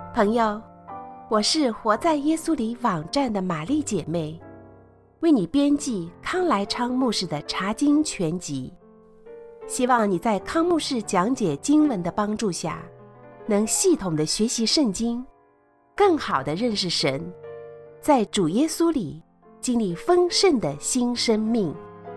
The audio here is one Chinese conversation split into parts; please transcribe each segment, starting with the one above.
朋友，我是活在耶稣里网站的玛丽姐妹，为你编辑康来昌牧师的查经全集，希望你在康牧师讲解经文的帮助下，能系统的学习圣经，更好的认识神，在主耶稣里经历丰盛的新生命。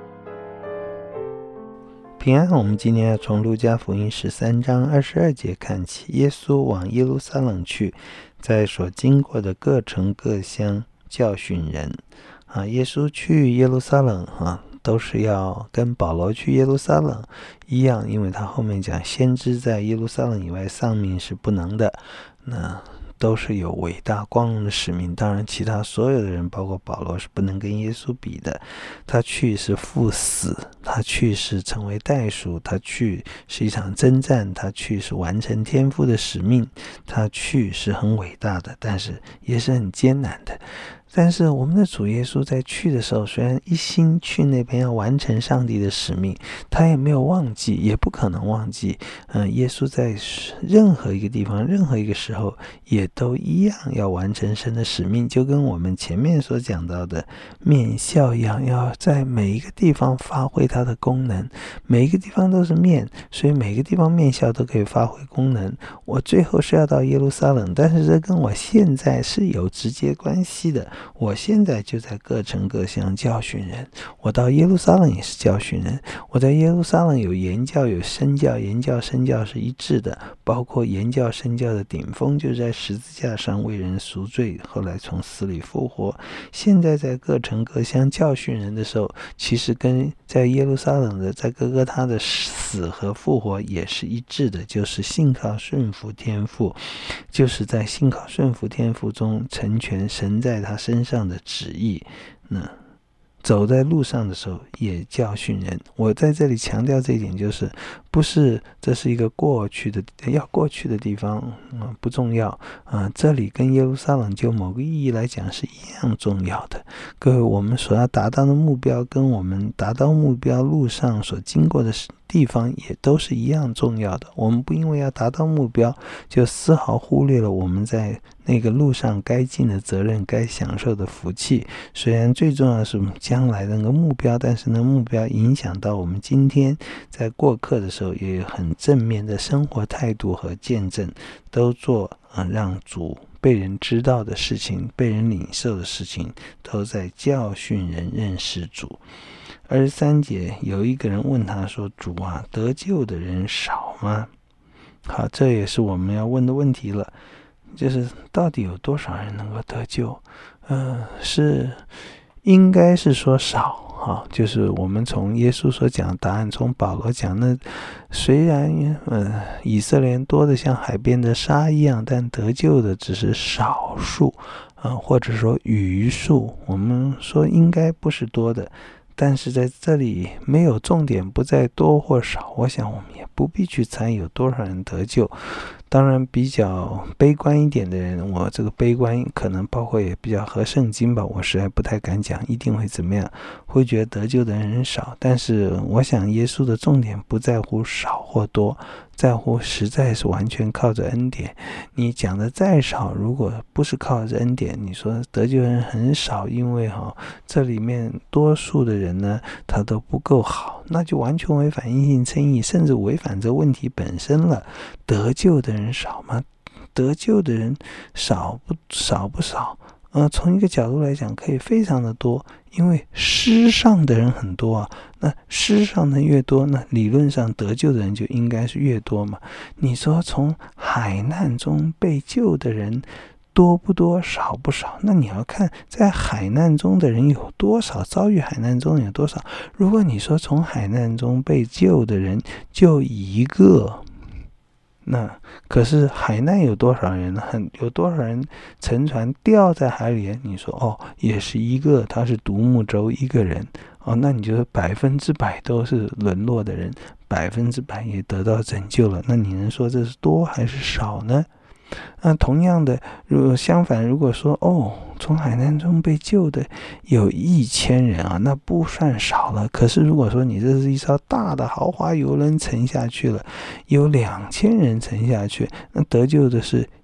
平安，我们今天要从路加福音13章22节看起。耶稣往耶路撒冷去，在所经过的各城各乡教训人。耶稣去耶路撒冷都是要跟保罗去耶路撒冷一样，因为他后面讲先知在耶路撒冷以外丧命是不能的，那都是有伟大光荣的使命。当然其他所有的人包括保罗是不能跟耶稣比的，他去是赴死，他去是成为代赎，他去是一场征战，他去是完成天父的使命，他去是很伟大的，但是也是很艰难的。但是我们的主耶稣在去的时候，虽然一心去那边要完成上帝的使命，他也没有忘记，也不可能忘记。耶稣在任何一个地方任何一个时候也都一样要完成神的使命，就跟我们前面所讲到的面笑一样，要在每一个地方发挥它的功能。每一个地方都是面，所以每个地方面笑都可以发挥功能。我最后是要到耶路撒冷，但是这跟我现在是有直接关系的。我现在就在各城各乡教训人，我到耶路撒冷也是教训人。我在耶路撒冷有言教有身教，言教身教是一致的，包括言教身教的顶峰就是在十字架上为人赎罪，后来从死里复活。现在在各城各乡教训人的时候，其实跟在耶路撒冷的在哥哥他的死和复活也是一致的，就是信靠顺服天父，就是在信靠顺服天父中成全神在他身上的旨意。走在路上的时候也教训人。我在这里强调这一点，就是不是这是一个过去的要过去的地方不重要这里跟耶路撒冷就某个意义来讲是一样重要的。各位，我们所要达到的目标跟我们达到目标路上所经过的地方也都是一样重要的。我们不因为要达到目标就丝毫忽略了我们在那个路上该尽的责任，该享受的福气。虽然最重要的是将来的那个目标，但是那目标影响到我们今天在过客的时候也有很正面的生活态度和见证，都做让主被人知道的事情，被人领受的事情，都在教训人认识主。23节有一个人问他说，主啊，得救的人少吗？好，这也是我们要问的问题了，就是到底有多少人能够得救？是应该是说少就是我们从耶稣所讲的答案，从保罗讲的，虽然以色列人多的像海边的沙一样，但得救的只是少数或者说余数。我们说应该不是多的，但是在这里没有重点，不在多或少，我想我们也不必去猜有多少人得救。当然比较悲观一点的人，我这个悲观可能包括也比较合圣经吧，我实在不太敢讲一定会怎么样，会觉得得救的人少。但是我想耶稣的重点不在乎少或多，在乎实在是完全靠着恩典。你讲的再少，如果不是靠着恩典，你说得救人很少，因为这里面多数的人呢他都不够好，那就完全违反因信称义，甚至违反这问题本身了。得救的人少吗？得救的人少不少？从一个角度来讲可以非常的多，因为失丧的人很多那失丧的越多，那理论上得救的人就应该是越多嘛。你说从海难中被救的人多不多，少不少？那你要看在海难中的人有多少，遭遇海难中有多少。如果你说从海难中被救的人就一个，那可是海难有多少人呢？有多少人沉船掉在海里？你说也是一个，他是独木舟一个人那你就100%都是沦落的人，100%也得到拯救了。那你能说这是多还是少呢？那同样的，相反，如果说从海难中被救的有1000人那不算少了。可是如果说你这是一艘大的豪华游轮沉下去了，有2000人沉下去，那得救的是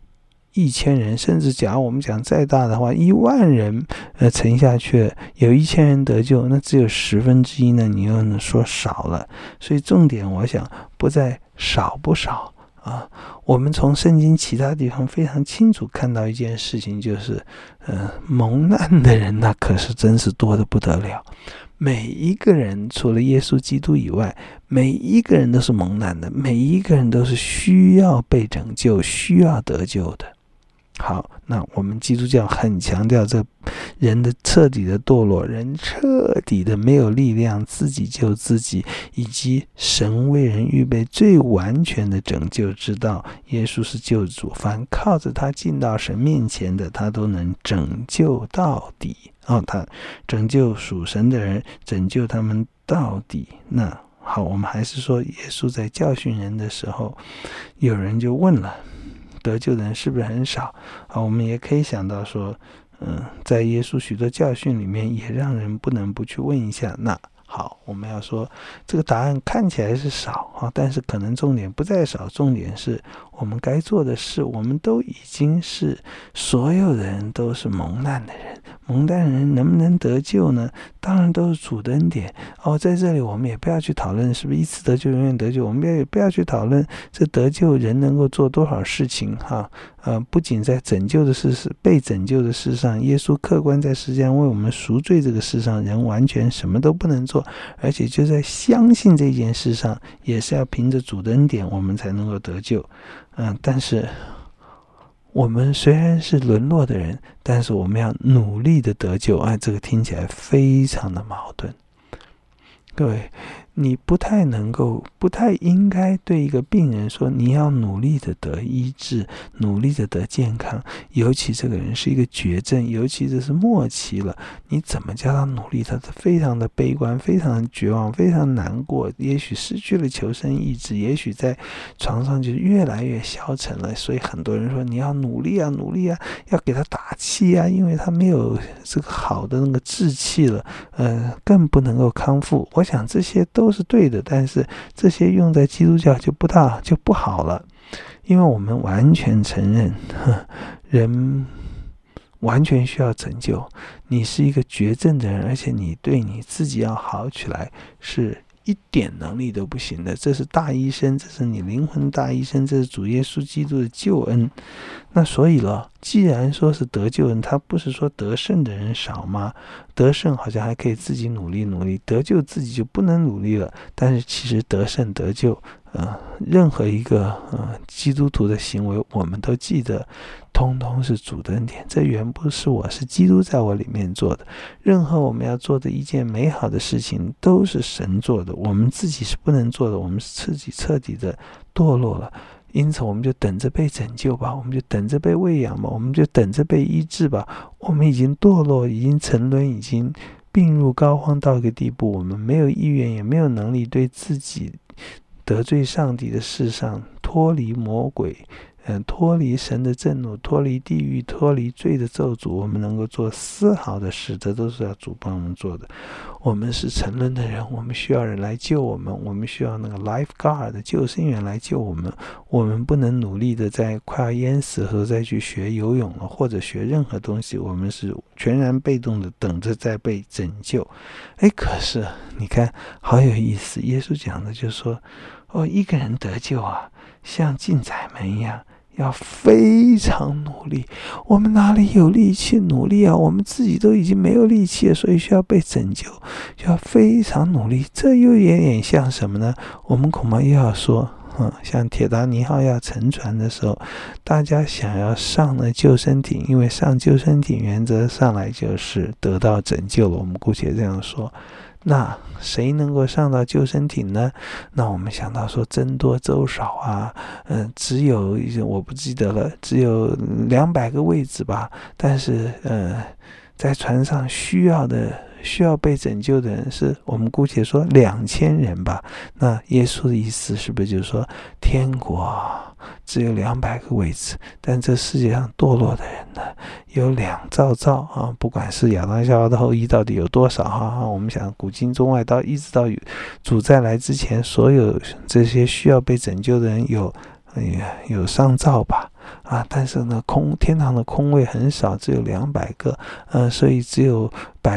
1000人，甚至假如我们讲再大的话，10000人沉下去，有1000人得救，那只有1/10呢，你又能说少了。所以重点我想不在少不少啊。我们从圣经其他地方非常清楚看到一件事情，就是蒙难的人那可是真是多得不得了。每一个人除了耶稣基督以外，每一个人都是蒙难的，每一个人都是需要被拯救，需要得救的。好，那我们基督教很强调这人的彻底的堕落，人彻底的没有力量自己救自己，以及神为人预备最完全的拯救之道。耶稣是救主，凡靠着他进到神面前的，他都能拯救到底。他拯救属神的人，拯救他们到底。那好，我们还是说耶稣在教训人的时候，有人就问了，得救的人是不是很少？我们也可以想到说，在耶稣许多教训里面，也让人不能不去问一下。那好，我们要说这个答案看起来是少但是可能重点不在少，重点是我们该做的事，我们都已经是所有人都是蒙难的人。蒙难人能不能得救呢？当然都是主的恩典。在这里我们也不要去讨论是不是一次得救永远得救，我们也不要去讨论这得救人能够做多少事情不仅在拯救的事被拯救的事上，耶稣客观在世间为我们赎罪这个事上，人完全什么都不能做，而且就在相信这件事上，也是要凭着主的恩典我们才能够得救。但是我们虽然是沦落的人，但是我们要努力的得救。这个听起来非常的矛盾。各位，你不太应该对一个病人说你要努力的得医治，努力的得健康，尤其这个人是一个绝症，尤其这是末期了，你怎么叫他努力？他非常的悲观，非常的绝望，非常难过，也许失去了求生意志，也许在床上就越来越消沉了。所以很多人说你要努力啊，努力啊，要给他打气啊，因为他没有这个好的那个志气了，更不能够康复。我想这些都是对的，但是这些用在基督教就不好了，因为我们完全承认人完全需要拯救。你是一个绝症的人，而且你对你自己要好起来是一点能力都不行的，这是大医生，这是你灵魂大医生，这是主耶稣基督的救恩。那所以了，既然说是得救人，他不是说得胜的人少吗？得胜好像还可以自己努力，得救自己就不能努力了。但是其实得胜得救任何一个基督徒的行为，我们都记得通通是主的恩典，这原不是我，是基督在我里面做的。任何我们要做的一件美好的事情都是神做的，我们自己是不能做的，我们是自己彻底的堕落了。因此我们就等着被拯救吧，我们就等着被喂养吧，我们就等着被医治吧。我们已经堕落，已经沉沦，已经病入膏肓到一个地步，我们没有意愿也没有能力对自己得罪上帝的事上脱离魔鬼，脱离神的震怒，脱离地狱，脱离罪的咒诅，我们能够做丝毫的事，这都是要主帮我们做的。我们是沉沦的人，我们需要人来救我们，我们需要那个 lifeguard 救生员来救我们。我们不能努力的在快要淹死的时候再去学游泳了，或者学任何东西，我们是全然被动的等着再被拯救。可是你看好有意思，耶稣讲的就是说一个人得救像进窄门一样，要非常努力。我们哪里有力气努力啊？我们自己都已经没有力气了，所以需要被拯救，就要非常努力。这又有点像什么呢？我们恐怕又要说像铁达尼号要沉船的时候，大家想要上了救生艇，因为上救生艇原则上来就是得到拯救了，我们姑且这样说。那谁能够上到救生艇呢？那我们想到说僧多粥少只有我不记得了，只有200个位置吧。但是在船上需要被拯救的人是我们姑且说2000人吧。那耶稣的意思是不是就是说天国只有200个位置，但这世界上堕落的人呢有2兆不管是亚当夏娃的后裔到底有多少我们想古今中外一直到主再来之前，所有这些需要被拯救的人有有上兆吧，但是呢，天堂的空位很少，只有200个，所以只有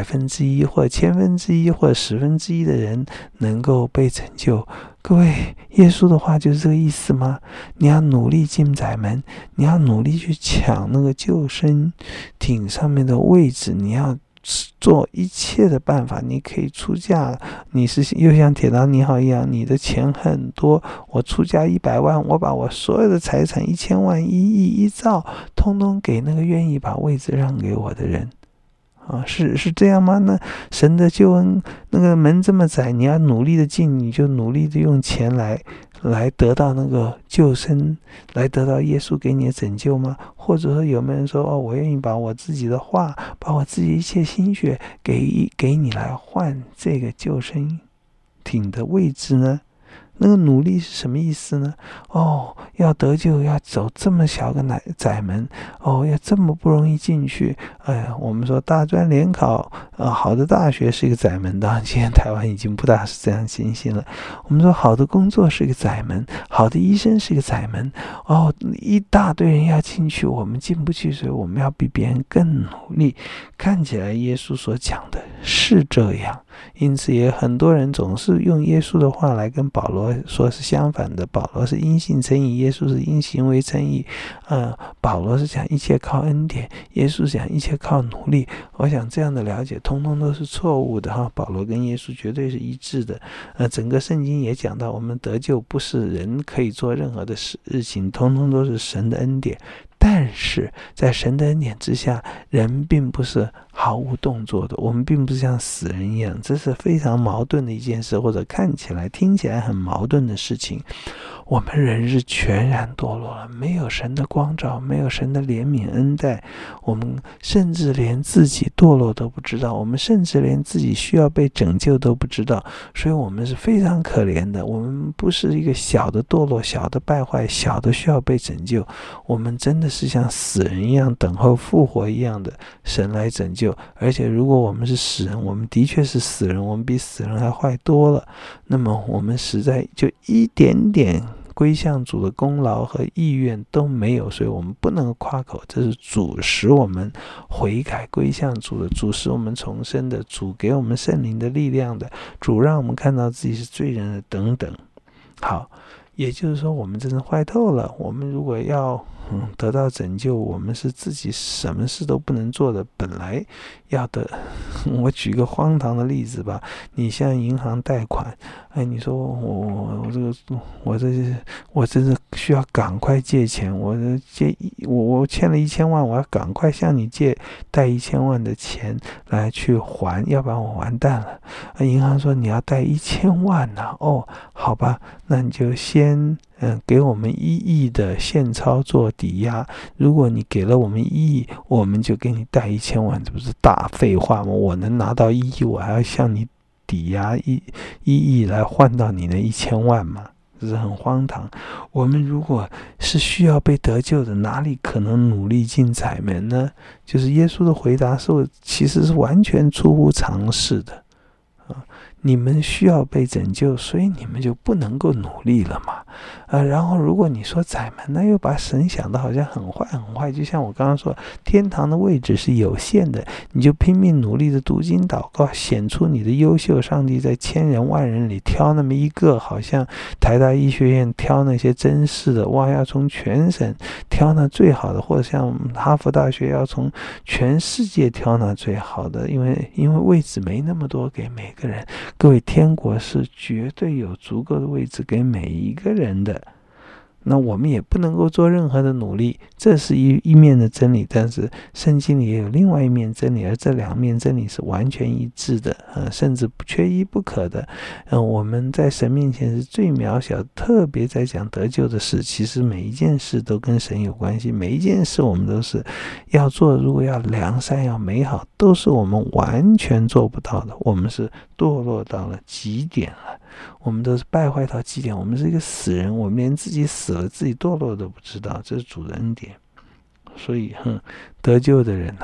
1%或1/1000或1/10的人能够被拯救。各位，耶稣的话就是这个意思吗？你要努力进窄门，你要努力去抢那个救生艇上面的位置，你要做一切的办法，你可以出价，你是又像铁达尼号一样，你的钱很多，我出价100万，我把我所有的财产1000万、1亿、1兆，通通给那个愿意把位置让给我的人。是这样吗？那神的救恩那个门这么窄，你要努力的进，你就努力的用钱来得到那个救生，来得到耶稣给你的拯救吗？或者说有没有人说，我愿意把我自己的话，把我自己一切心血给你来换这个救生艇的位置呢？那个努力是什么意思呢？要得救，要走这么小个窄门，要这么不容易进去。我们说大专联考，好的大学是一个窄门，当然今天台湾已经不大是这样情形了。我们说好的工作是一个窄门，好的医生是一个窄门，一大堆人要进去，我们进不去，所以我们要比别人更努力。看起来耶稣所讲的是这样，因此也很多人总是用耶稣的话来跟保罗说是相反的。保罗是因信称义，耶稣是因行为称义。保罗是讲一切靠恩典，耶稣讲一切靠努力。我想这样的了解通通都是错误的哈。保罗跟耶稣绝对是一致的。整个圣经也讲到，我们得救不是人可以做任何的事情，通通都是神的恩典。但是在神的恩典之下，人并不是毫无动作的，我们并不是像死人一样，这是非常矛盾的一件事，或者看起来听起来很矛盾的事情。我们人是全然堕落了，没有神的光照，没有神的怜悯恩待，我们甚至连自己堕落都不知道，我们甚至连自己需要被拯救都不知道，所以我们是非常可怜的。我们不是一个小的堕落、小的败坏、小的需要被拯救，我们真的是像死人一样等候复活一样的神来拯救。而且如果我们是死人，我们的确是死人，我们比死人还坏多了，那么我们实在就一点点归向主的功劳和意愿都没有，所以我们不能夸口。这是主使我们悔改归向主的，主使我们重生的，主给我们圣灵的力量的，主让我们看到自己是罪人的等等。好，也就是说我们真的坏透了。我们如果要得到拯救，我们是自己什么事都不能做的，本来要的。我举个荒唐的例子吧，你向银行贷款，你说我真的需要赶快借钱，我欠了1000万，我要赶快向你贷1000万的钱来去还，要不然我完蛋了。银行说你要贷1000万呢，好吧，那你就先给我们1亿的现钞做抵押，如果你给了我们1亿，我们就给你贷1000万，这不是大废话吗？我能拿到1亿，我还要向你抵押1亿来换到你的1000万吗？这是很荒唐。我们如果是需要被得救的，哪里可能努力进窄门呢？就是耶稣的回答其实是完全出乎常识的。你们需要被拯救，所以你们就不能够努力了嘛。然后如果你说窄门，那又把神想的好像很坏很坏。就像我刚刚说，天堂的位置是有限的，你就拼命努力的读经祷告，显出你的优秀。上帝在千人万人里挑那么一个，好像台大医学院挑那些真试的，要从全省挑那最好的，或者像哈佛大学要从全世界挑那最好的，因为位置没那么多给每个人。各位，天国是绝对有足够的位置给每一个人的，那我们也不能够做任何的努力，这是一面的真理。但是圣经里也有另外一面真理，而这两面真理是完全一致的，甚至缺一不可的。我们在神面前是最渺小，特别在讲得救的事，其实每一件事都跟神有关系，每一件事我们都是要做，如果要良善要美好，都是我们完全做不到的。我们是堕落到了极点了，我们都是败坏到极点，我们是一个死人，我们连自己死了自己堕落都不知道，这是主的恩典。所以得救的人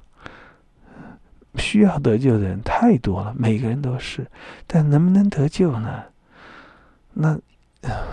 需要得救的人太多了，每个人都是，但能不能得救呢？那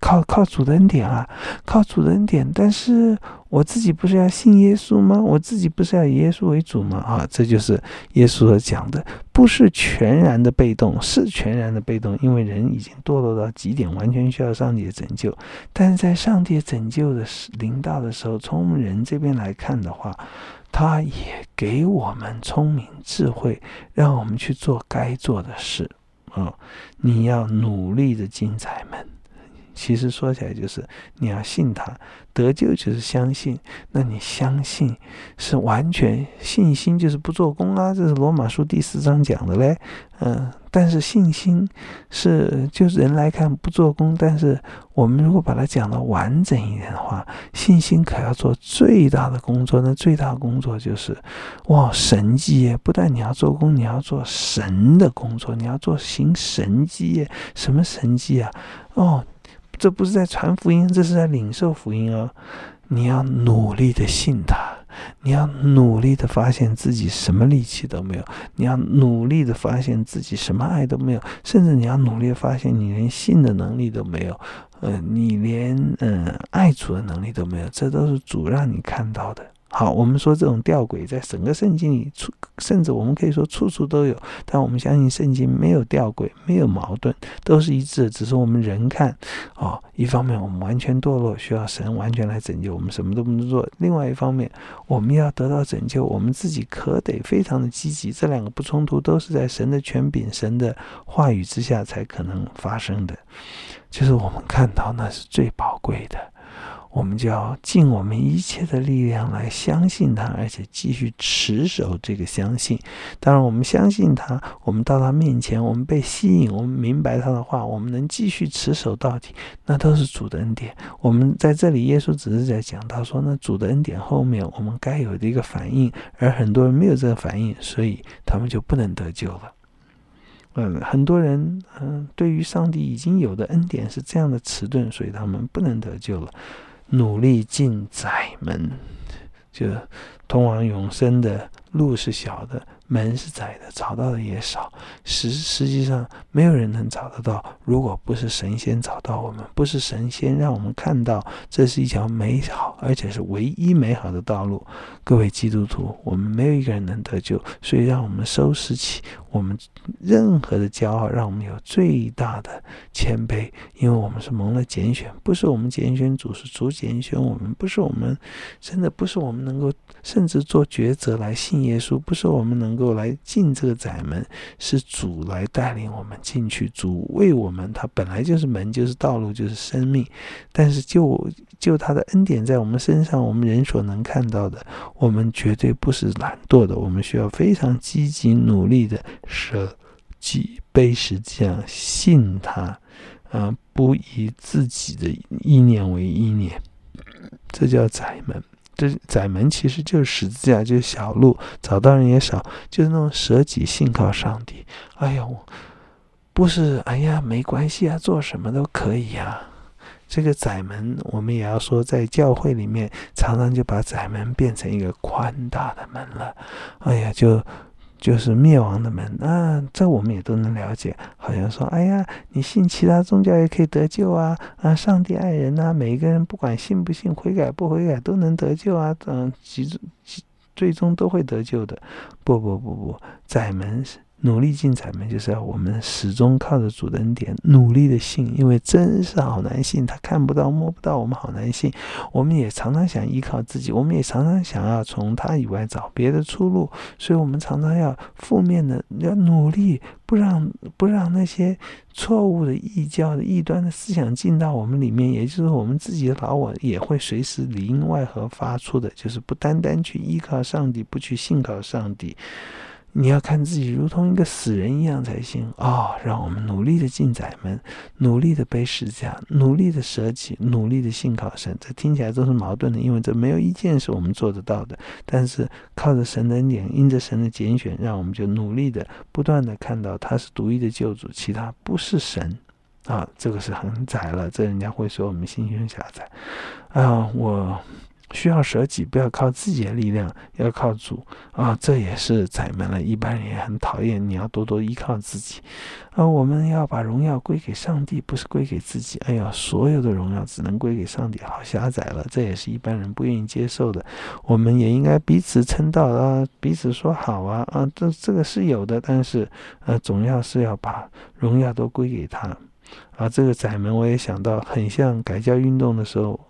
靠主的恩典啊，靠主的恩典。但是我自己不是要信耶稣吗？我自己不是要以耶稣为主吗？啊，这就是耶稣所讲的，不是全然的被动，是全然的被动，因为人已经堕落到极点，完全需要上帝的拯救。但是在上帝的拯救的临到的时候，从我们人这边来看的话，他也给我们聪明智慧，让我们去做该做的事。你要努力的进窄门。其实说起来就是你要信他，得救就是相信。那你相信是完全信心，就是不做工啊，这是罗马书第4章讲的嘞。但是信心是就是人来看不做工，但是我们如果把它讲得完整一点的话，信心可要做最大的工作。那最大的工作就是神迹耶！不但你要做工，你要做神的工作，你要做行神迹耶！什么神迹啊？这不是在传福音，这是在领受福音哦。你要努力的信他，你要努力的发现自己什么力气都没有，你要努力的发现自己什么爱都没有，甚至你要努力的发现你连信的能力都没有，你连爱主的能力都没有，这都是主让你看到的。好，我们说这种吊诡在整个圣经里，甚至我们可以说处处都有，但我们相信圣经没有吊诡，没有矛盾，都是一致的，只是我们人看一方面我们完全堕落，需要神完全来拯救，我们什么都不能做；另外一方面我们要得到拯救，我们自己可得非常的积极，这两个不冲突，都是在神的权柄、神的话语之下才可能发生的。就是我们看到那是最宝贵的，我们就要尽我们一切的力量来相信他，而且继续持守这个相信。当然我们相信他，我们到他面前，我们被吸引，我们明白他的话，我们能继续持守到底，那都是主的恩典。我们在这里耶稣只是在讲到说，那主的恩典后面我们该有的一个反应，而很多人没有这个反应，所以他们就不能得救了。很多人对于上帝已经有的恩典是这样的迟钝，所以他们不能得救了。努力进窄门，就通往永生的路是小的，门是窄的，找到的也少。实际上没有人能找得到，如果不是神仙找到我们，不是神仙让我们看到这是一条美好而且是唯一美好的道路。各位基督徒，我们没有一个人能得救，所以让我们收拾起我们任何的骄傲，让我们有最大的谦卑，因为我们是蒙了拣选，不是我们拣选主，是主拣选我们，不是我们真的不是我们能够甚至做抉择来信耶稣，不是我们能够来进这个窄门，是主来带领我们进去。主为我们，他本来就是门，就是道路，就是生命，但是就他的恩典在我们身上，我们人所能看到的，我们绝对不是懒惰的，我们需要非常积极努力的舍己背十字架，信他不以自己的意念为意念，这叫窄门。这窄门其实就是十字架，就是小路，找到人也少，就是那种舍己信靠上帝。不是没关系啊，做什么都可以啊。这个窄门我们也要说，在教会里面常常就把窄门变成一个宽大的门了。就是灭亡的门这我们也都能了解。好像说你信其他宗教也可以得救啊，上帝爱人啊，每一个人不管信不信，悔改不悔改都能得救啊，最终都会得救的。不，窄门努力进窄门，就是要我们始终靠着主的恩典努力的信，因为真是好难信，他看不到摸不到，我们好难信。我们也常常想依靠自己，我们也常常想要从他以外找别的出路，所以我们常常要负面的，要努力不让那些错误的异教的异端的思想进到我们里面，也就是我们自己的老我也会随时里应外合发出的，就是不单单去依靠上帝，不去信靠上帝。你要看自己如同一个死人一样才行让我们努力的进窄门，努力的背十字架，努力的舍己，努力的信靠神。这听起来都是矛盾的，因为这没有一件是我们做得到的。但是靠着神的恩典，因着神的拣选，让我们就努力的不断的看到他是独一的救主，其他不是神这个是很窄了，这人家会说我们心胸狭窄我需要舍己，不要靠自己的力量，要靠主啊！这也是窄门了。一般人也很讨厌，你要多多依靠自己啊！我们要把荣耀归给上帝，不是归给自己。哎呀，所有的荣耀只能归给上帝，好狭窄了，这也是一般人不愿意接受的。我们也应该彼此称道啊，彼此说好啊这个是有的，但是总要是要把荣耀都归给他啊！这个窄门我也想到，很像改教运动的时候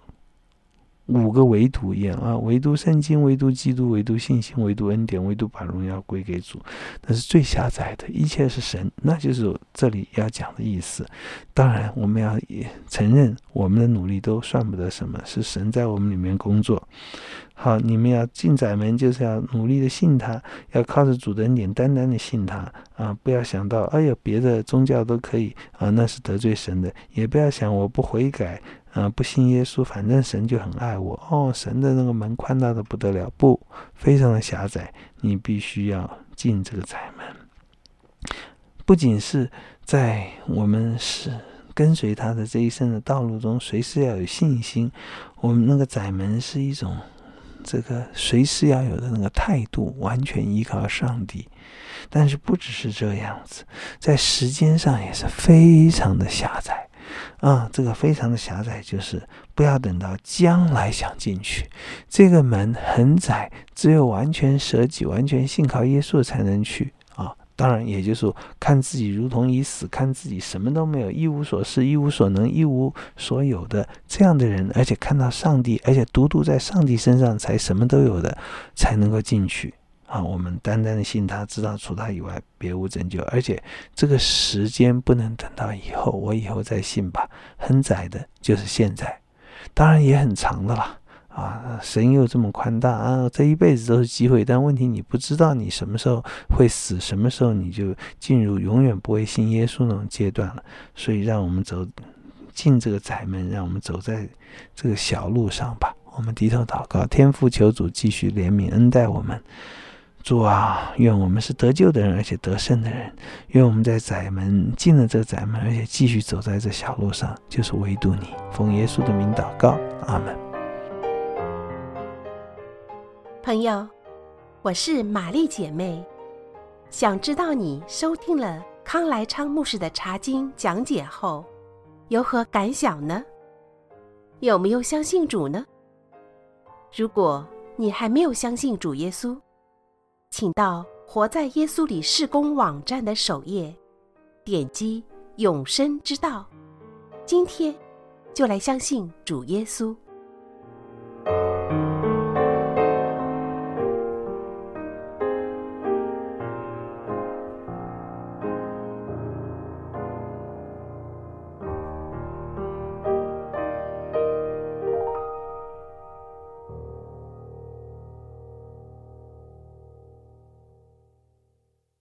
5个唯独一样啊，唯独圣经，唯独基督，唯独信心，唯独恩典，唯独把荣耀归给主。那是最狭窄的，一切是神，那就是这里要讲的意思。当然我们要承认我们的努力都算不得什么，是神在我们里面工作。好，你们要进窄门，就是要努力的信他，要靠着主的恩典单单的信他啊！不要想到别的宗教都可以啊，那是得罪神的。也不要想我不悔改不信耶稣，反正神就很爱我神的那个门宽大的不得了，不，非常的狭窄，你必须要进这个窄门。不仅是在我们是跟随他的这一生的道路中，随时要有信心。我们那个窄门是一种这个随时要有的那个态度，完全依靠上帝。但是不只是这样子，在时间上也是非常的狭窄这个非常的狭窄，就是不要等到将来想进去，这个门很窄，只有完全舍己，完全信靠耶稣才能去当然也就是说，看自己如同已死，看自己什么都没有，一无所事，一无所能，一无所有的这样的人，而且看到上帝，而且独在上帝身上才什么都有的，才能够进去我们单单的信他，知道除他以外别无拯救。而且这个时间不能等到以后，我以后再信吧，很窄的就是现在，当然也很长的啦神又这么宽大这一辈子都是机会，但问题你不知道你什么时候会死，什么时候你就进入永远不会信耶稣那种阶段了。所以让我们走进这个窄门，让我们走在这个小路上吧。我们低头祷告，天父求主继续怜悯恩待我们。主啊，愿我们是得救的人，而且得胜的人。愿我们在窄门进了这个窄门，而且继续走在这小路上，就是唯独你。奉耶稣的名祷告，阿们。 朋友，我是玛丽姐妹，想知道你收听了康来昌牧师的查经讲解后有何感想呢？有没有相信主呢？如果你还没有相信主耶稣，请到活在耶稣里事工网站的首页，点击永生之道，今天就来相信主耶稣。